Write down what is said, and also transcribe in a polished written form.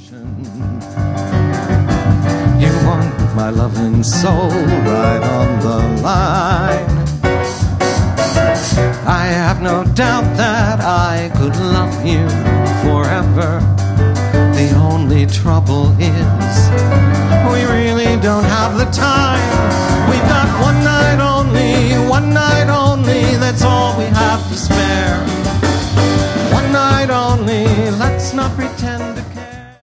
You want my loving soul right on the line. I have no doubt that I could love you forever. The only trouble is we really don't have the time. We've got one night only